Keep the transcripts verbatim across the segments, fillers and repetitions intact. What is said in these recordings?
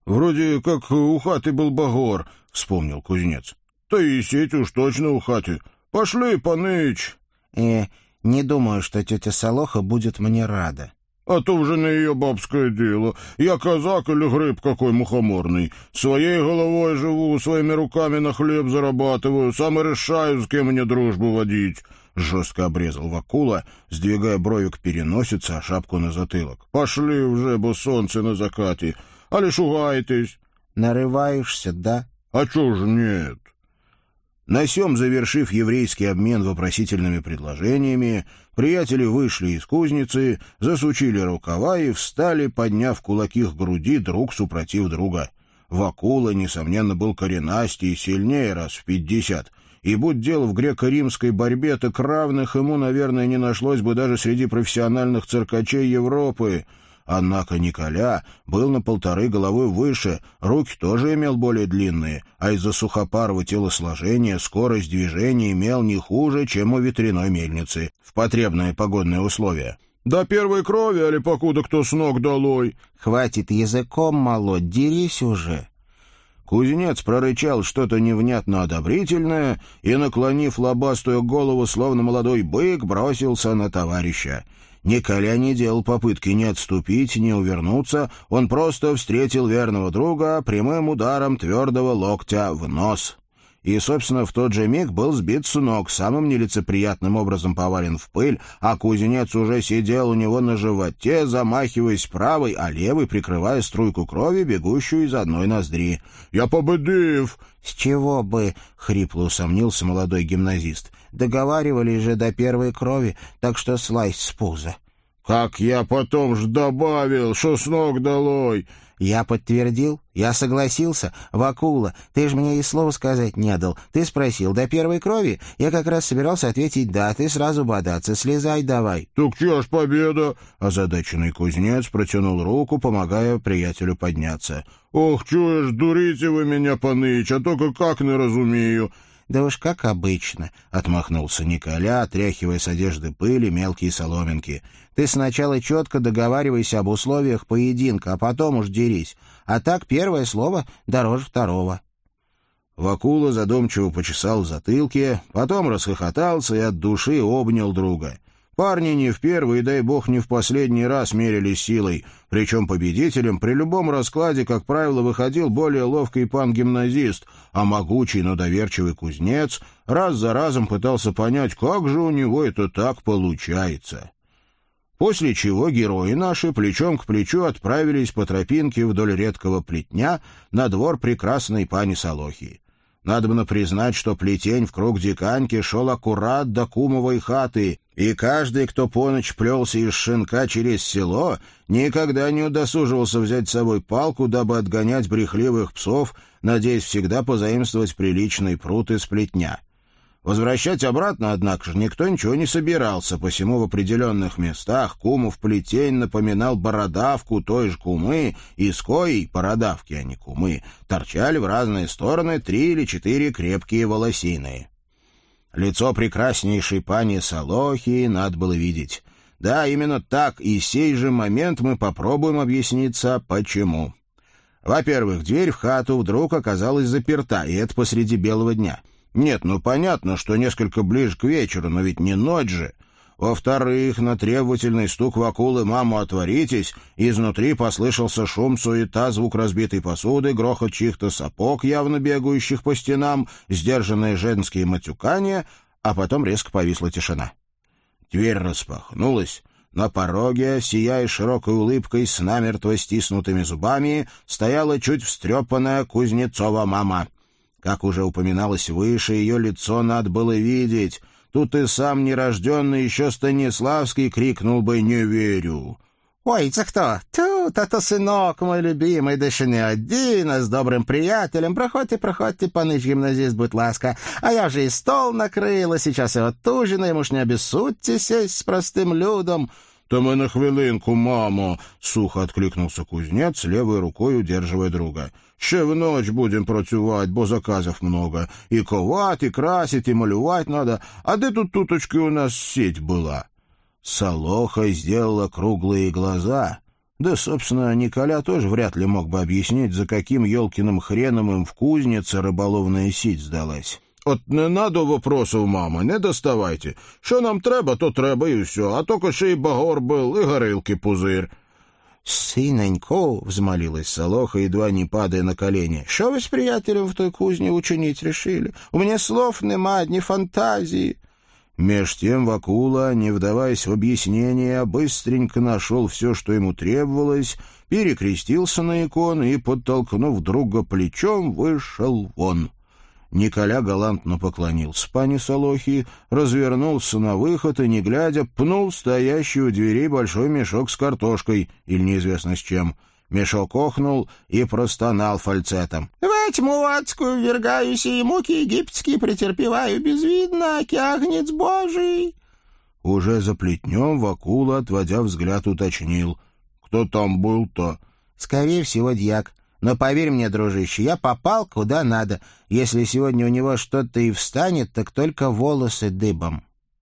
Вроде как у хаты был багор, — вспомнил кузнец. — Да и сеть уж точно у хаты. Пошли, паныч. Э, не думаю, что тетя Солоха будет мне рада. — А то уже на ее бабское дело. Я казак или гриб какой мухоморный. Своей головой живу, своими руками на хлеб зарабатываю, сам и решаю, с кем мне дружбу водить. Жестко обрезал Вакула, сдвигая брови к переносице, а шапку на затылок. — Пошли уже, бо солнце на закате. Али шугаетесь? — Нарываешься, да? — А чё ж нет? На сём, завершив еврейский обмен вопросительными предложениями, приятели вышли из кузницы, засучили рукава и встали, подняв кулаки к груди друг супротив друга. Вакула, несомненно, был коренастей и сильнее раз в пятьдесят, и будь дело в греко-римской борьбе, так равных ему, наверное, не нашлось бы даже среди профессиональных циркачей Европы. Однако Николя был на полторы головы выше, руки тоже имел более длинные, а из-за сухопарого телосложения скорость движения имел не хуже, чем у ветряной мельницы, в потребные погодные условия. «До первой крови, али покуда кто с ног долой?» «Хватит языком молоть, дерись уже!» Кузнец прорычал что-то невнятно одобрительное и, наклонив лобастую голову, словно молодой бык, бросился на товарища. Николя не делал попытки ни отступить, ни увернуться, он просто встретил верного друга прямым ударом твердого локтя в нос. И, собственно, в тот же миг был сбит с ног, самым нелицеприятным образом повален в пыль, а кузнец уже сидел у него на животе, замахиваясь правой, а левой прикрывая струйку крови, бегущую из одной ноздри. «Я победив!» «С чего бы?» — хрипло усомнился молодой гимназист. «Договаривались же до первой крови, так что слазь с пуза». «Как я потом ж добавил, что с ног долой!» «Я подтвердил, я согласился. Вакула, ты же мне и слова сказать не дал. Ты спросил, до первой крови? Я как раз собирался ответить «да», ты сразу бодаться. Слезай давай». «Так чё ж победа?» Озадаченный кузнец протянул руку, помогая приятелю подняться. «Ох, чуешь, дурите вы меня, паныч, а только как не разумею». «Да уж как обычно», — отмахнулся Николя, отряхивая с одежды пыли мелкие соломинки. «Ты сначала четко договаривайся об условиях поединка, а потом уж дерись. А так первое слово дороже второго». Вакула задумчиво почесал в затылке, потом расхохотался и от души обнял друга. Парни не в первый, дай бог, не в последний раз мерились силой, причем победителем при любом раскладе, как правило, выходил более ловкий пан-гимназист, а могучий, но доверчивый кузнец раз за разом пытался понять, как же у него это так получается. После чего герои наши плечом к плечу отправились по тропинке вдоль редкого плетня на двор прекрасной пани Солохи. Надобно признать, что плетень в круг диканьки шел аккурат до кумовой хаты, и каждый, кто поночь плелся из шинка через село, никогда не удосуживался взять с собой палку, дабы отгонять брехливых псов, надеясь всегда позаимствовать приличный прут из плетня. Возвращать обратно, однако же, никто ничего не собирался, посему в определенных местах кумов плетень напоминал бородавку той же кумы, из коей, бородавки, а не кумы, торчали в разные стороны три или четыре крепкие волосины. Лицо прекраснейшей пани Солохи надо было видеть. Да, именно так, и сей же момент мы попробуем объясниться, почему. Во-первых, дверь в хату вдруг оказалась заперта, и это посреди белого дня. Нет, ну понятно, что несколько ближе к вечеру, но ведь не ночь же. Во-вторых, на требовательный стук Вакулы «Маму, отворитесь!» изнутри послышался шум, суета, звук разбитой посуды, грохот чьих-то сапог, явно бегающих по стенам, сдержанные женские матюкания, а потом резко повисла тишина. Дверь распахнулась. На пороге, сияя широкой улыбкой с намертво стиснутыми зубами, стояла чуть встрепанная Кузнецова мама. Как уже упоминалось выше, ее лицо надо было видеть. Тут и сам нерожденный еще Станиславский крикнул бы «Не верю!». «Ой, це хто? Тут, а то синок мой любимий, да ще не один, а з добрим приятелем. Проходьте, проходьте, панич гимназист, будь ласка. А я вже і стол накрила, сейчас и отужинаем, уж не обессудьте сесть с простым людом». «То ми на хвилинку, мамо!» — сухо откликнулся кузнец, левой рукой удерживая друга. «Ще в ночь будем працювати, бо заказів много. І ковать, і красить, і малювати надо. А де тут туточки у нас сеть была?» Солоха сделала круглые глаза. Да, собственно, Николя тоже вряд ли мог бы объяснить, за каким елкиным хреном им в кузнице рыболовная сеть сдалась. «От не надо вопросов, мама, не доставайте. Що нам треба, то треба і все, а то ще й багор был, и горилки пузырь». «Синенько», — взмолилась Солоха, едва не падая на колени, — «що ви з приятелем в той кузні учинить решили? У меня слов нема, одни фантазии». Меж тем Вакула, не вдаваясь в объяснения, быстренько нашел все, что ему требовалось, перекрестился на иконы и, подтолкнув друга плечом, вышел вон. Николя галантно поклонился пане Солохи, развернулся на выход и, не глядя, пнул стоящий у дверей большой мешок с картошкой, или неизвестно с чем. Мешок охнул и простонал фальцетом. «Во тьму адскую ввергаюсь, и муки египетские претерпеваю безвидно, кягнец Божий». Уже за плетнем Вакула, отводя взгляд, уточнил. «Кто там был-то?» «Скорее всего, дьяк. Но поверь мне, дружище, я попал куда надо. Если сегодня у него что-то и встанет, так только волосы дыбом».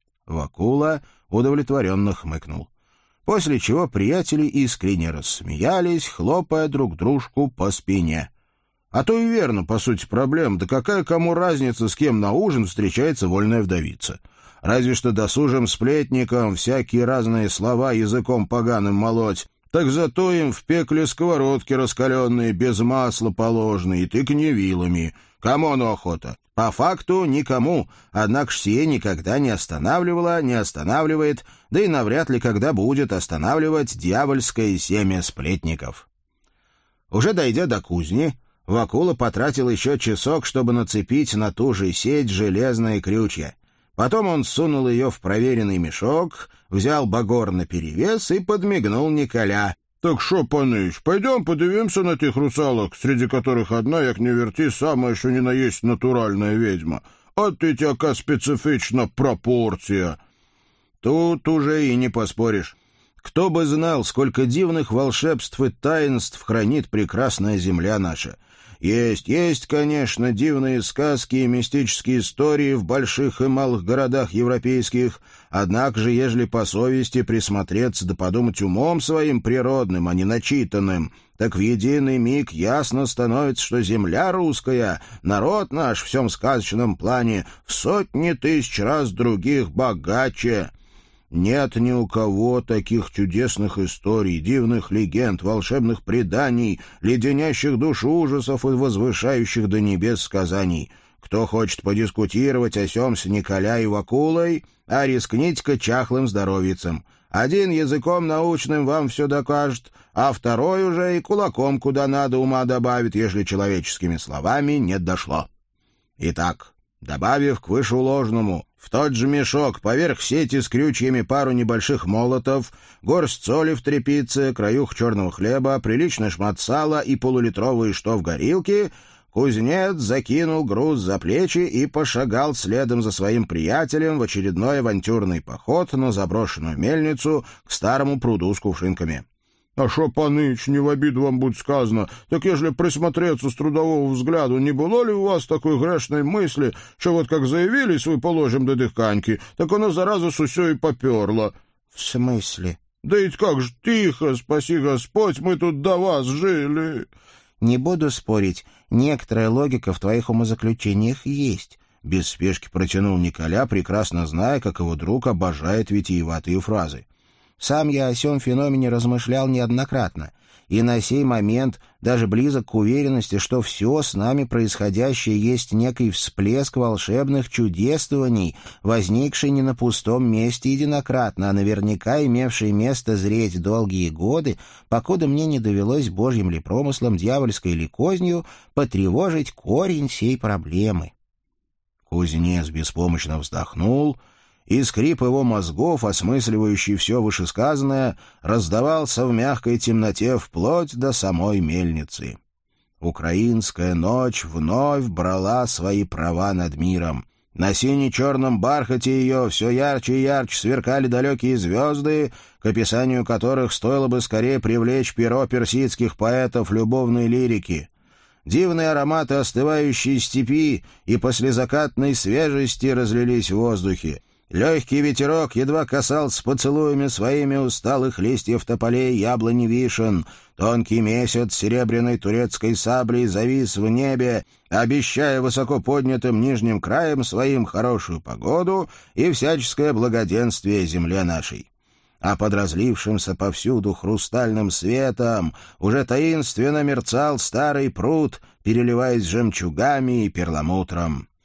Вакула удовлетворенно хмыкнул. После чего приятели искренне рассмеялись, хлопая друг дружку по спине. А то и верно, по сути, проблем. Да какая кому разница, с кем на ужин встречается вольная вдовица? Разве что досужим сплетникам всякие разные слова языком поганым молоть. Так зато им в пекле сковородки раскаленные, без масла положенные, и тыканье вилами. Кому оно охота? По факту никому, однако ж сие никогда не останавливало, не останавливает, да и навряд ли когда будет останавливать дьявольское семя сплетников. Уже дойдя до кузни, Вакула потратил еще часок, чтобы нацепить на ту же сеть железные крючья. Потом он сунул ее в проверенный мешок, взял багор наперевес и подмигнул Николя. «Так шо, паныч, пойдем подивимся на тех русалок, среди которых одна, як не верти, самая що ни на есть натуральная ведьма. А ты тяка специфична пропорция». Тут уже и не поспоришь. Кто бы знал, сколько дивных волшебств и таинств хранит прекрасная земля наша. Есть, есть, конечно, дивные сказки и мистические истории в больших и малых городах европейских, однако же, ежели по совести присмотреться да подумать умом своим природным, а не начитанным, так в единый миг ясно становится, что земля русская, народ наш в всем сказочном плане, в сотни тысяч раз других богаче. Нет ни у кого таких чудесных историй, дивных легенд, волшебных преданий, леденящих душу ужасов и возвышающих до небес сказаний. Кто хочет подискутировать о сём с Николя и Вакулой, а рискните-ка чахлым здоровицем. Один языком научным вам все докажет, а второй уже и кулаком куда надо ума добавит, ежели человеческими словами не дошло. Итак, добавив к вышеуложенному в тот же мешок поверх сети с крючьями пару небольших молотов, горсть соли в тряпице, краюх черного хлеба, приличный шмат сала и полулитровые штоф горилки, кузнец закинул груз за плечи и пошагал следом за своим приятелем в очередной авантюрный поход на заброшенную мельницу к старому пруду с кувшинками. «А шо, паныч, не в обиду вам будет сказано, так ежели присмотреться с трудового взгляду, не было ли у вас такой грешной мысли, что вот как заявились вы положим до дыханьки, так оно зараза с усё и попёрло?» «В смысле?» «Да ведь как ж тихо, спаси Господь, мы тут до вас жили!» «Не буду спорить, некоторая логика в твоих умозаключениях есть», — без спешки протянул Николя, прекрасно зная, как его друг обожает витиеватые фразы. Сам я о сём феномене размышлял неоднократно, и на сей момент даже близок к уверенности, что все с нами происходящее есть некий всплеск волшебных чудесствований, возникший не на пустом месте единократно, а наверняка имевший место зреть долгие годы, покуда мне не довелось божьим ли промыслом, дьявольской ли кознью потревожить корень сей проблемы. Кузнец беспомощно вздохнул, и скрип его мозгов, осмысливающий все вышесказанное, раздавался в мягкой темноте вплоть до самой мельницы. Украинская ночь вновь брала свои права над миром. На сине-черном бархате ее все ярче и ярче сверкали далекие звезды, к описанию которых стоило бы скорее привлечь перо персидских поэтов любовной лирики. Дивные ароматы остывающей степи и послезакатной свежести разлились в воздухе. Легкий ветерок едва касался поцелуями своими усталых листьев тополей яблони вишен. Тонкий месяц серебряной турецкой саблей завис в небе, обещая высоко поднятым нижним краем своим хорошую погоду и всяческое благоденствие земле нашей. А под разлившимся повсюду хрустальным светом уже таинственно мерцал старый пруд, переливаясь жемчугами и перламутром.